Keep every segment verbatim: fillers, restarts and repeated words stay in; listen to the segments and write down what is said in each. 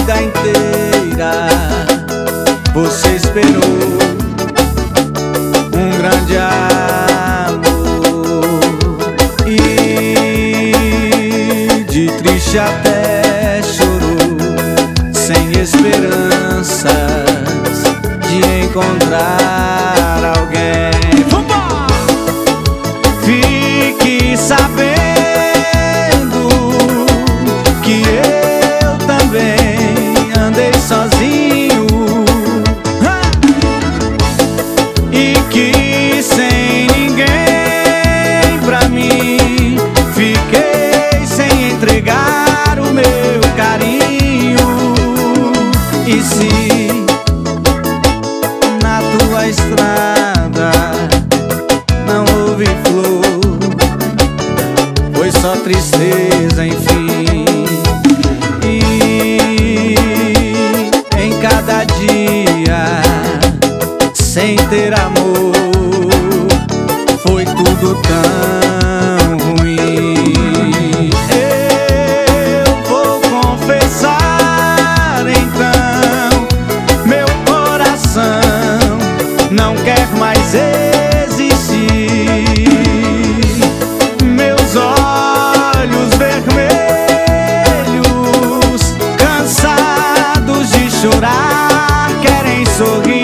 vida inteira você esperou um grande amor, e de triste até chorou, sem esperanças de encontrar alguém. Fique sabendo que eu também andei sozinho, e que sem ninguém pra mim fiquei sem entregar o meu carinho. E se na tua estrada não houve flor, foi só tristeza, enfim. E em cada dia sem ter amor foi tudo tão ruim. Eu vou confessar então, meu coração não quer mais existir. Meus olhos vermelhos, cansados de chorar, querem sorrir.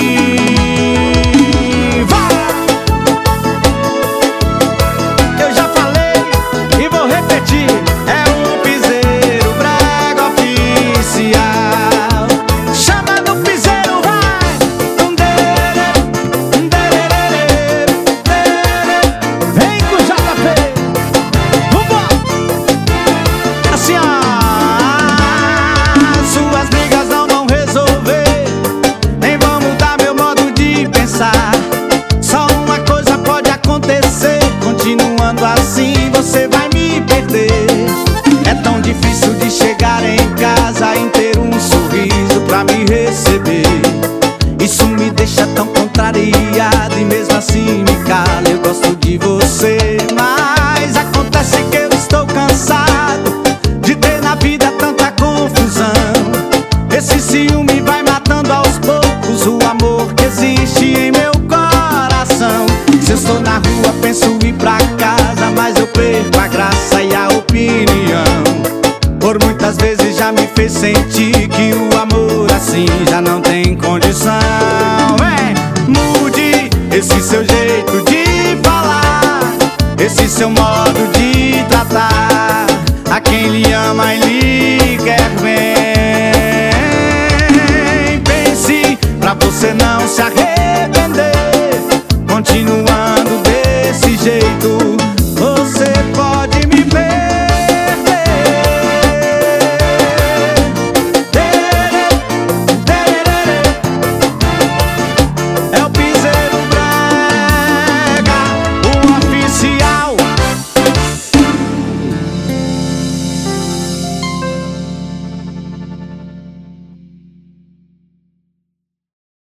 Continuando assim você vai me perder. É tão difícil de chegar em casa em ter um sorriso pra me receber. Isso me deixa tão contrariado e mesmo assim me cala. Eu gosto de você, mas acontece que eu estou cansado de ter na vida tanta confusão. Esse ciúme vai matando aos poucos o amor que existe em meu coração. Se eu estou na rua penso ir pra casa, mas eu perco a graça e a opinião. Por muitas vezes já me fez sentir que o amor assim já não tem condição. É, mude esse seu jeito de falar, esse seu modo de tratar. A quem lhe ama e lhe quer bem. Pense pra você não se arrepender.